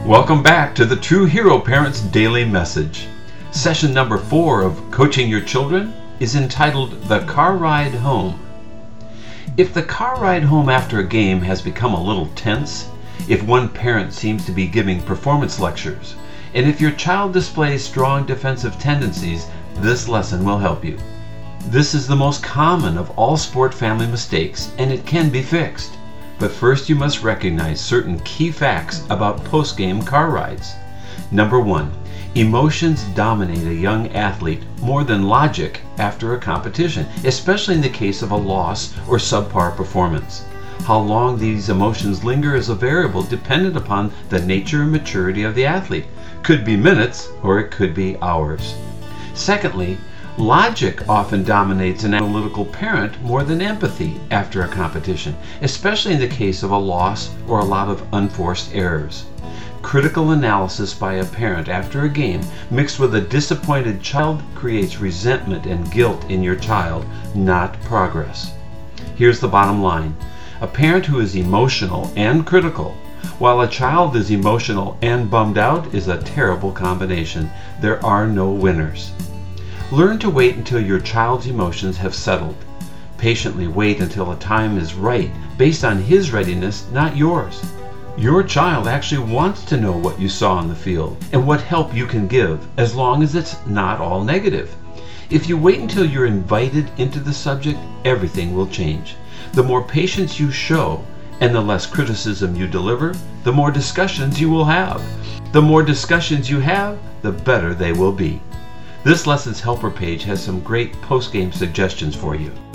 Welcome back to the True Hero Parents Daily Message. Session number 4 of Coaching Your Children is entitled The Car Ride Home. If the car ride home after a game has become a little tense, if one parent seems to be giving performance lectures, and if your child displays strong defensive tendencies, this lesson will help you. This is the most common of all sport family mistakes, and it can be fixed. But first you must recognize certain key facts about post-game car rides. Number 1. Emotions dominate a young athlete more than logic after a competition, especially in the case of a loss or subpar performance. How long these emotions linger is a variable dependent upon the nature and maturity of the athlete. Could be minutes or it could be hours. Secondly, logic often dominates an analytical parent more than empathy after a competition, especially in the case of a loss or a lot of unforced errors. Critical analysis by a parent after a game mixed with a disappointed child creates resentment and guilt in your child, not progress. Here's the bottom line. A parent who is emotional and critical, while a child is emotional and bummed out, is a terrible combination. There are no winners. Learn to wait until your child's emotions have settled. Patiently wait until a time is right, based on his readiness, not yours. Your child actually wants to know what you saw on the field and what help you can give, as long as it's not all negative. If you wait until you're invited into the subject, everything will change. The more patience you show and the less criticism you deliver, the more discussions you will have. The more discussions you have, the better they will be. This lesson's helper page has some great post-game suggestions for you.